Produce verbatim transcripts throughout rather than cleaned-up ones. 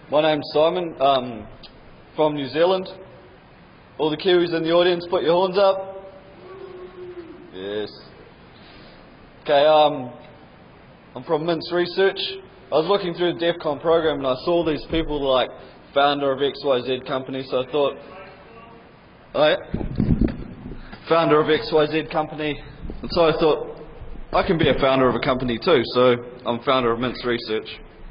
My name's Simon, um, from New Zealand. All the Kiwis in the audience, put your horns up. Yes. Okay, um, I'm from Mints Research. I was looking through the DEF CON program and I saw these people like founder of X Y Z company, so I thought, oh yeah, founder of X Y Z company, and so I thought, I can be a founder of a company too, so I'm founder of Mints Research.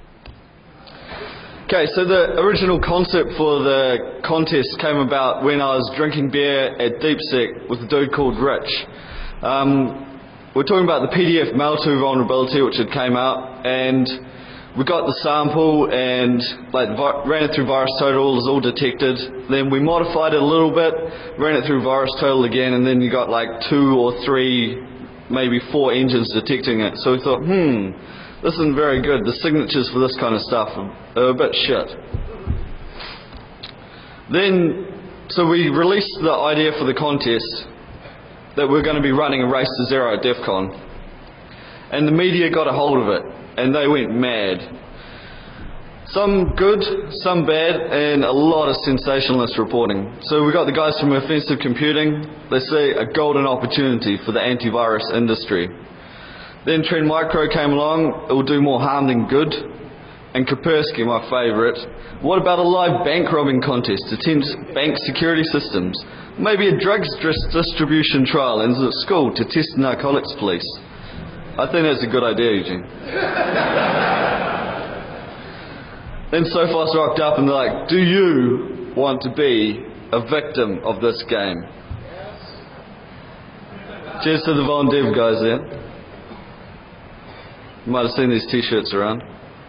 Okay, so the original concept for the contest came about when I was drinking beer at DeepSec with a dude called Rich. Um, we're talking about the P D F Mail two vulnerability which had came out, and we got the sample and like ran it through VirusTotal, it was all detected. Then we modified it a little bit, ran it through VirusTotal again, and then you got like two or three, maybe four engines detecting it. So we thought, hmm, this isn't very good. The signatures for this kind of stuff are a bit shit. Then, so we released the idea for the contest that we're going to be running a race to zero at DEF CON. And the media got a hold of it, and they went mad. Some good, some bad, and a lot of sensationalist reporting. So we got the guys from Offensive Computing. They say a golden opportunity for the antivirus industry. Then Trend Micro came along, it will do more harm than good. And Kaspersky, my favourite. What about a live bank robbing contest to test bank security systems? Maybe a drugs distribution trial in the school to test narcotics police. I think that's a good idea, Eugene. Then Sophos rocked up and they're like, do you want to be a victim of this game? Cheers to the Von Dev guys there. You might have seen these t-shirts around.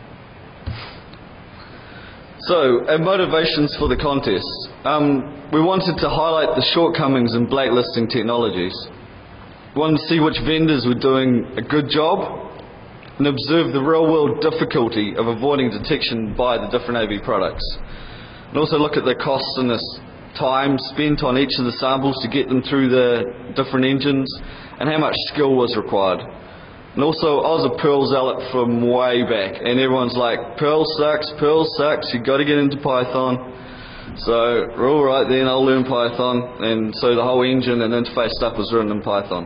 So, our motivations for the contest. Um, we wanted to highlight the shortcomings in blacklisting technologies. We wanted to see which vendors were doing a good job and observe the real-world difficulty of avoiding detection by the different A V products. And also look at the costs and the time spent on each of the samples to get them through the different engines and how much skill was required. And also, I was a Perl zealot from way back, and everyone's like, Perl sucks, Perl sucks, you've got to get into Python. So, we're alright then, I'll learn Python, and so the whole engine and interface stuff was written in Python.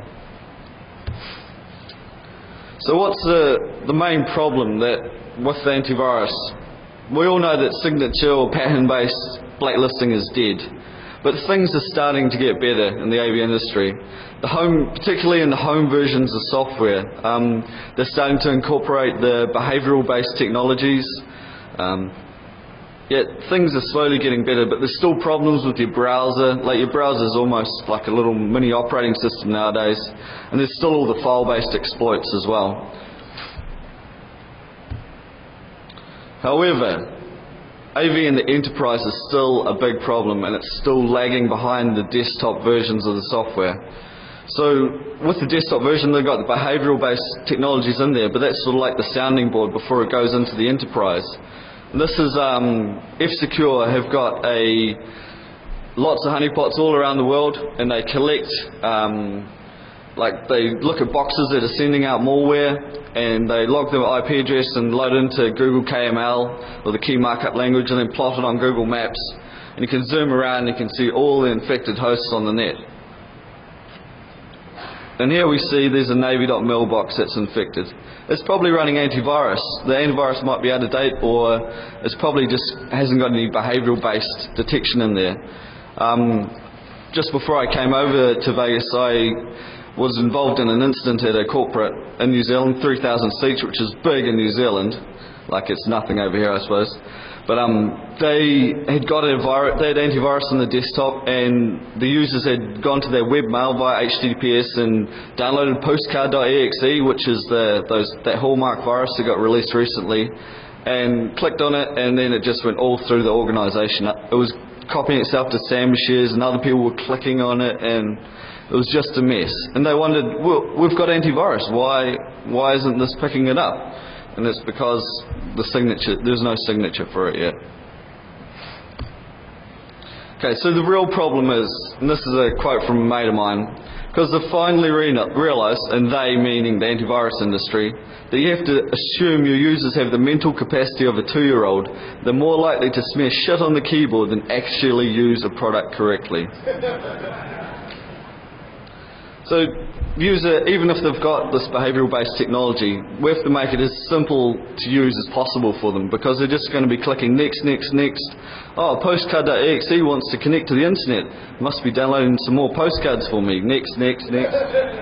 So what's the, the main problem that with the antivirus? We all know that signature or pattern-based blacklisting is dead. But things are starting to get better in the A V industry. The home, particularly in the home versions of software, um, they're starting to incorporate the behavioural-based technologies. Um, yet things are slowly getting better, but there's still problems with your browser. Like your browser is almost like a little mini operating system nowadays, and there's still all the file-based exploits as well. However, A V in the enterprise is still a big problem, and it's still lagging behind the desktop versions of the software. So with the desktop version, they've got the behavioural based technologies in there, but that's sort of like the sounding board before it goes into the enterprise. And this is um, F-Secure have got a lots of honeypots all around the world, and they collect um, like they look at boxes that are sending out malware, and they log their I P address and load it into Google K M L or the key markup language, and then plot it on Google Maps, and you can zoom around and you can see all the infected hosts on the net. And here we see there's a Navy dot mil box that's infected. It's probably running antivirus. The antivirus might be out of date, or it's probably just hasn't got any behavioural based detection in there. Um, just before I came over to Vegas, I was involved in an incident at a corporate in New Zealand, three thousand seats, which is big in New Zealand, like it's nothing over here I suppose. But um, they had got a virus, they had antivirus on the desktop, and the users had gone to their webmail via H T T P S and downloaded postcard dot E X E, which is the those that hallmark virus that got released recently, and clicked on it, and then it just went all through the organisation. It was copying itself to SAM shares, and other people were clicking on it, and it was just a mess. And they wondered, well, we've got antivirus, why why isn't this picking it up? And it's because the signature, there's no signature for it yet. Okay, so the real problem is, and this is a quote from a mate of mine, Because they've finally re realised, and they meaning the antivirus industry, that you have to assume your users have the mental capacity of a two-year-old. They're more likely to smear shit on the keyboard than actually use a product correctly. So, user, even if they've got this behavioural-based technology, we have to make it as simple to use as possible for them, because they're just going to be clicking next, next, next. Oh, postcard dot E X E wants to connect to the internet. Must be downloading some more postcards for me. Next, next, next.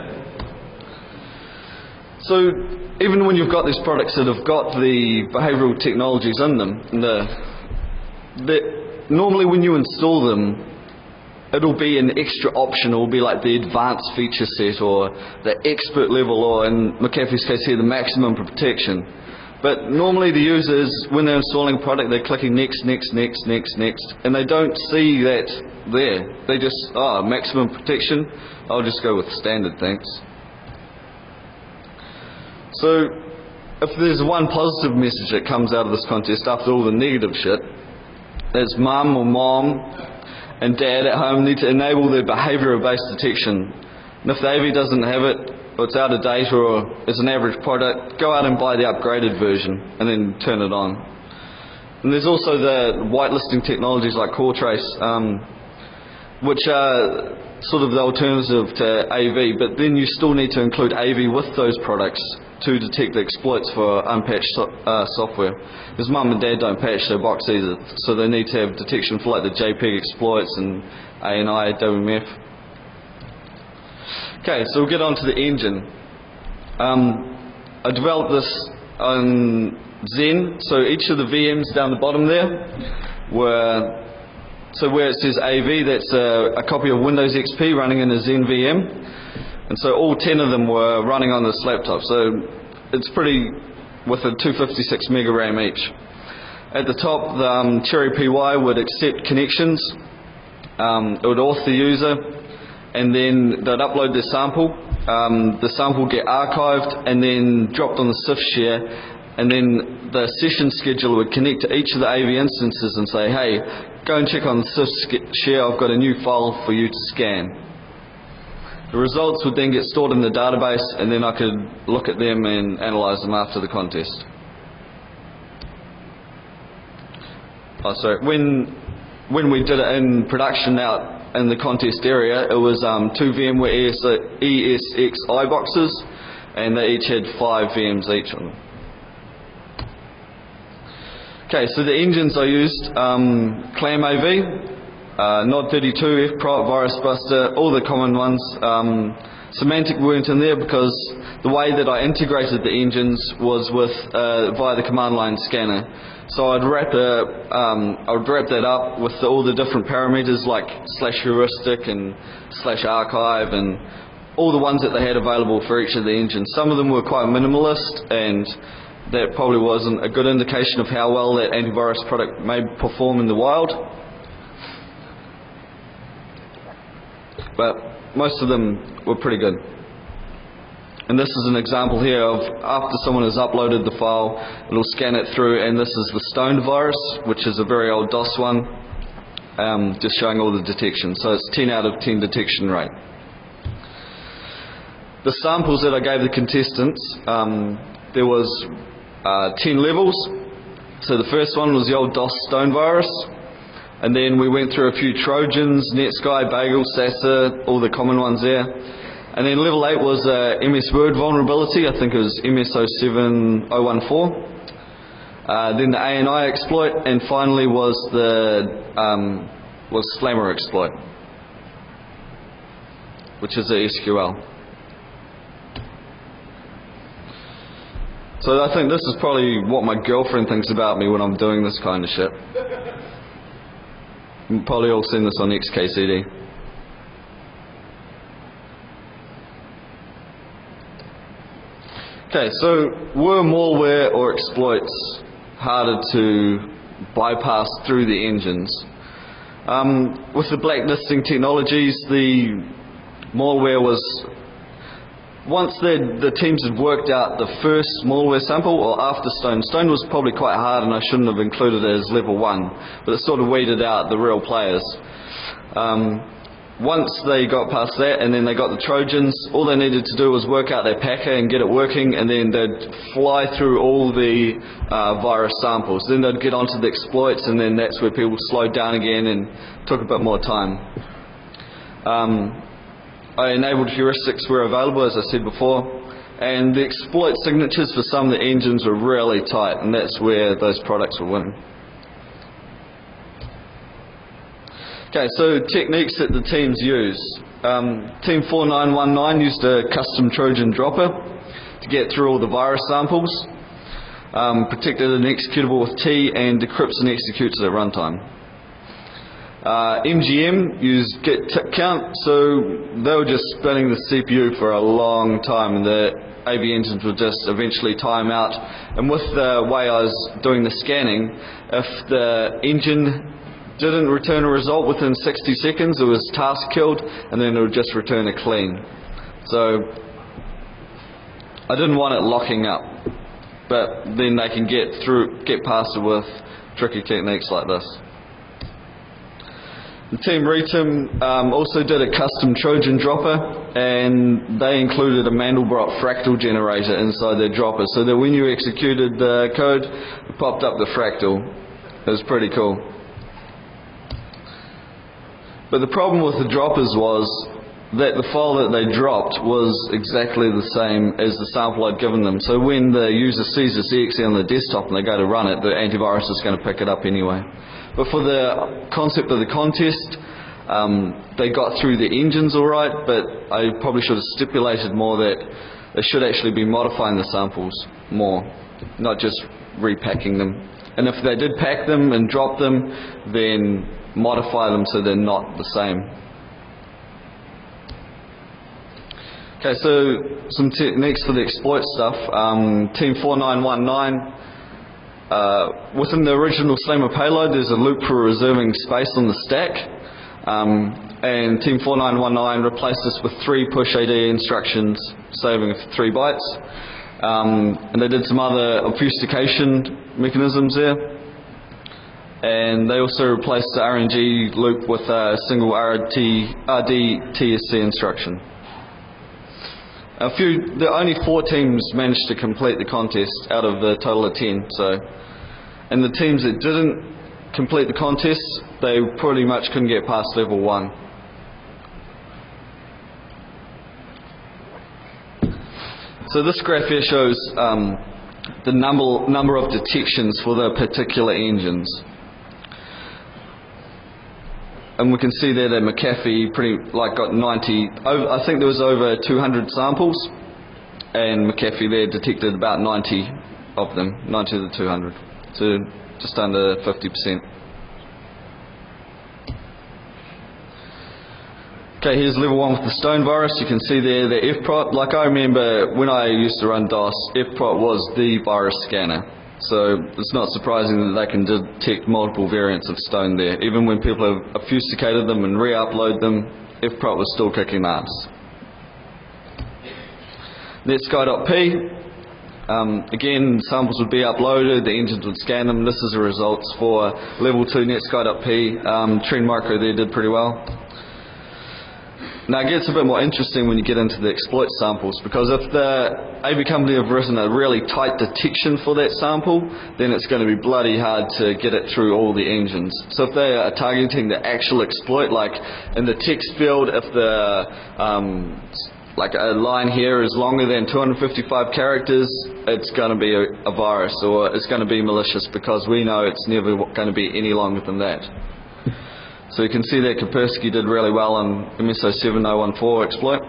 So, even when you've got these products that have got the behavioural technologies in them, the, the, normally when you install them, it'll be an extra option. It'll be like the advanced feature set or the expert level, or in McAfee's case here, the maximum protection. But normally the users, when they're installing a product, they're clicking next, next, next, next, next, and they don't see that there. They just, oh, maximum protection, I'll just go with standard, thanks. So if there's one positive message that comes out of this contest after all the negative shit, that's mum or mom and dad at home need to enable their behavioural-based detection. And if the A V doesn't have it, or it's out of date, or it's an average product, go out and buy the upgraded version and then turn it on. And there's also the whitelisting technologies like CoreTrace, um, which are sort of the alternative to A V, but then you still need to include A V with those products to detect the exploits for unpatched so, uh, software. Because mum and dad don't patch their box either, so they need to have detection for like the JPEG exploits and A N I, W M F. Okay, so we'll get on to the engine. Um, I developed this on Zen, so each of the V Ms down the bottom there were, so where it says A V, that's a, a copy of Windows X P running in a Zen V M. And so all ten of them were running on this laptop, so it's pretty, with a two fifty-six mega RAM each. At the top, the um, Cherry P Y would accept connections, um, it would auth the user, and then they'd upload their sample. Um, the sample would get archived and then dropped on the C I F share, and then the session scheduler would connect to each of the A V instances and say, hey, go and check on the C I F share, I've got a new file for you to scan. The results would then get stored in the database, and then I could look at them and analyse them after the contest. Oh, sorry. When, when we did it in production out in the contest area, it was um, two VMware E S X iBoxes, and they each had five V Ms each on them. Okay, so the engines I used, um, ClamAV, Uh, Nod thirty-two, F-Prop, Virus Buster, all the common ones. Um, Symantec weren't in there because the way that I integrated the engines was with uh, via the command line scanner. So I'd wrap a, um, I'd wrap that up with the, all the different parameters like slash heuristic and slash archive and all the ones that they had available for each of the engines. Some of them were quite minimalist, and that probably wasn't a good indication of how well that antivirus product may perform in the wild. But most of them were pretty good. And this is an example here of after someone has uploaded the file, it'll scan it through, and this is the Stoned virus, which is a very old DOS one, um, just showing all the detection. So it's ten out of ten detection rate. The samples that I gave the contestants, um, there was uh, ten levels. So the first one was the old DOS Stoned virus. And then we went through a few Trojans, NetSky, Bagel, Sasa, all the common ones there. And then level eight was uh, M S Word vulnerability, I think it was M S zero seven zero one four. Uh, then the A N I exploit, and finally was the um, was Slammer exploit, which is a S Q L. So I think this is probably what my girlfriend thinks about me when I'm doing this kind of shit. You've probably all seen this on X K C D. Okay, so were malware or exploits harder to bypass through the engines? Um, with the blacklisting technologies, the malware was, once the, the teams had worked out the first malware sample, or after Stone, Stone was probably quite hard and I shouldn't have included it as level one, but it sort of weeded out the real players. Um, once they got past that and then they got the Trojans, all they needed to do was work out their packer and get it working, and then they'd fly through all the uh, virus samples. Then they'd get onto the exploits, and then that's where people slowed down again and took a bit more time. Um, I enabled heuristics were available, as I said before, and the exploit signatures for some of the engines were really tight, and that's where those products were winning. Okay, so techniques that the teams use. Um, Team four nine one nine used a custom Trojan dropper to get through all the virus samples, um, protected an executable with T, and decrypts and executes at runtime. Uh, M G M used get tick count, so they were just spinning the C P U for a long time, and the A V engines would just eventually time out. And with the way I was doing the scanning, if the engine didn't return a result within sixty seconds, it was task killed, and then it would just return a clean. So I didn't want it locking up, but then they can get through, get past it with tricky techniques like this. The Team Retim um, also did a custom Trojan dropper, and they included a Mandelbrot fractal generator inside their dropper, so that when you executed the code, it popped up the fractal. It was pretty cool. But the problem with the droppers was that the file that they dropped was exactly the same as the sample I'd given them. So when the user sees this E X E on the desktop and they go to run it, the antivirus is going to pick it up anyway. But for the concept of the contest, um, they got through the engines all right, but I probably should have stipulated more that they should actually be modifying the samples more, not just repacking them. And if they did pack them and drop them, then modify them so they're not the same. Okay, so some techniques for the exploit stuff. Um, Team four nine one nine, uh, within the original Slammer payload, there's a loop for reserving space on the stack. Um, and Team four nine one nine replaced this with three push A D instructions, saving three bytes. Um, and they did some other obfuscation mechanisms there. And they also replaced the R N G loop with a single R D T S C instruction. A few, the only four teams managed to complete the contest out of the total of ten. So, and the teams that didn't complete the contest, they pretty much couldn't get past level one. So this graph here shows um, the number number of detections for the particular engines. And we can see there that McAfee pretty like got ninety. Over, I think there was over two hundred samples, and McAfee there detected about ninety of them, ninety of the two hundred, so just under fifty percent. Okay, here's level one with the Stone virus. You can see there the F prot. Like I remember when I used to run DOS, F prot was the virus scanner. So it's not surprising that they can detect multiple variants of Stone there. Even when people have obfuscated them and re-upload them, F prot was still kicking ass. Netsky.p, um, again, samples would be uploaded, the engines would scan them. This is the results for level two Netsky.p. Um, Trend Micro there did pretty well. Now it gets a bit more interesting when you get into the exploit samples, because if the A V company have written a really tight detection for that sample, then it's going to be bloody hard to get it through all the engines. So if they are targeting the actual exploit, like in the text field, if the um, like a line here is longer than two hundred fifty-five characters, it's going to be a, a virus, or it's going to be malicious, because we know it's never going to be any longer than that. So you can see that Kaspersky did really well on M S O seven oh one four exploit.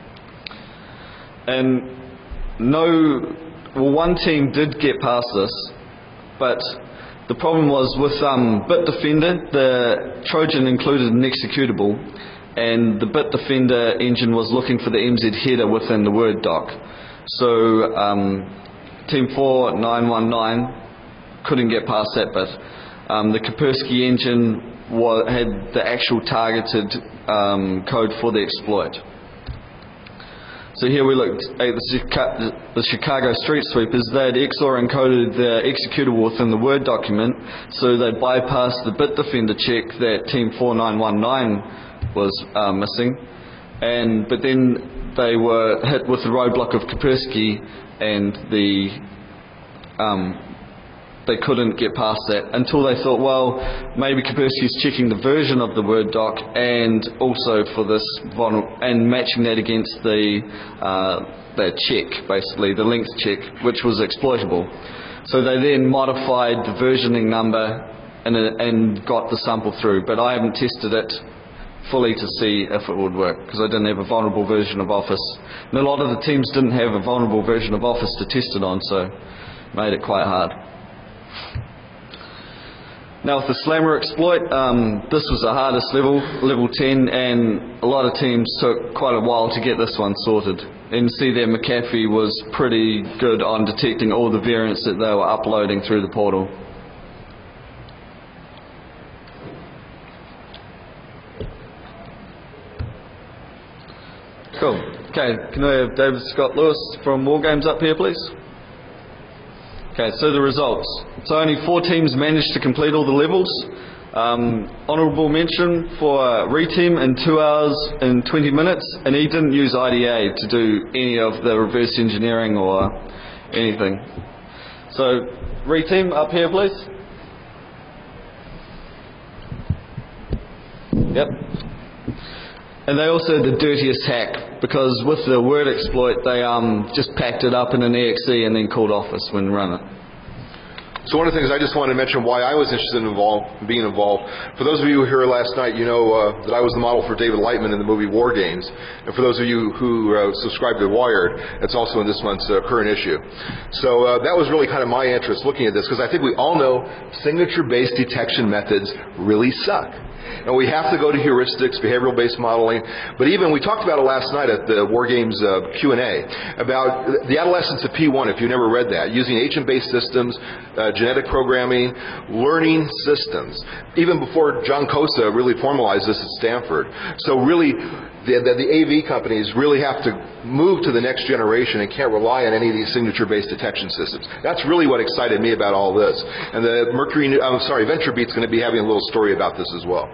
And no, well, one team did get past this, but the problem was with um, Bitdefender, the Trojan included an executable, and the Bitdefender engine was looking for the M Z header within the Word doc. So um, Team four nine one nine couldn't get past that bit. Um, the Kaspersky engine had the actual targeted um, code for the exploit. So here we looked at the, Chica the Chicago Street Sweepers. They had X O R encoded the executable within the Word document, so they bypassed the Bitdefender check that Team four nine one nine was uh, missing, and but then they were hit with the roadblock of Kaspersky, and the um, they couldn't get past that until they thought, well, maybe Kaspersky's checking the version of the Word doc, and also for this vulnerable, and matching that against the uh, the check, basically the length check, which was exploitable. So they then modified the versioning number and, and got the sample through, but I haven't tested it fully to see if it would work, because I didn't have a vulnerable version of Office, and a lot of the teams didn't have a vulnerable version of Office to test it on, so it made it quite hard. Now with the Slammer exploit, um, this was the hardest level, level ten, and a lot of teams took quite a while to get this one sorted. And see there McAfee was pretty good on detecting all the variants that they were uploading through the portal. Cool. Okay, can I have David Scott Lewis from Wargames up here, please? Okay, so the results. So only four teams managed to complete all the levels. Um, honourable mention for uh, Reteam in two hours and twenty minutes, and he didn't use I D A to do any of the reverse engineering or anything. So Reteam up here, please. Yep. And they also had the dirtiest hack, because with the Word exploit they um, just packed it up in an E X E and then called Office when run it. So one of the things I just wanted to mention why I was interested in involved, being involved. For those of you who were here last night, you know uh, that I was the model for David Lightman in the movie War Games. And for those of you who uh, subscribe to Wired, it's also in this month's uh, current issue. So uh, that was really kind of my interest looking at this, because I think we all know signature-based detection methods really suck. And we have to go to heuristics, behavioral-based modeling. But even, we talked about it last night at the War Games uh, Q and A, about the adolescence of P one, if you never read that, using agent-based systems, uh, genetic programming, learning systems, even before John Kosa really formalized this at Stanford. So really, the, the, the A V companies really have to move to the next generation and can't rely on any of these signature-based detection systems. That's really what excited me about all this. And the Mercury, I'm sorry, VentureBeat's going to be having a little story about this as well.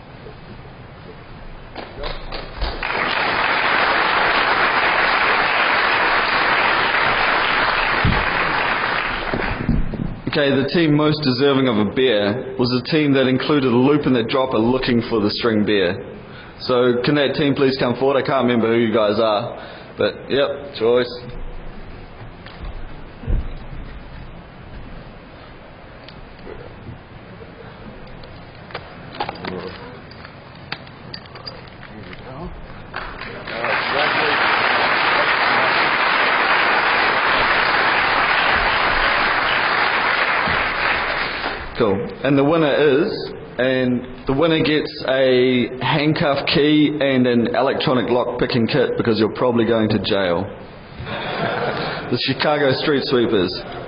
Okay, the team most deserving of a bear was a team that included a loop and a dropper looking for the string bear. So can that team please come forward? I can't remember who you guys are, but yep, choice. Cool. And the winner is, and the winner gets a handcuff key and an electronic lock picking kit, because you're probably going to jail. The Chicago Street Sweepers.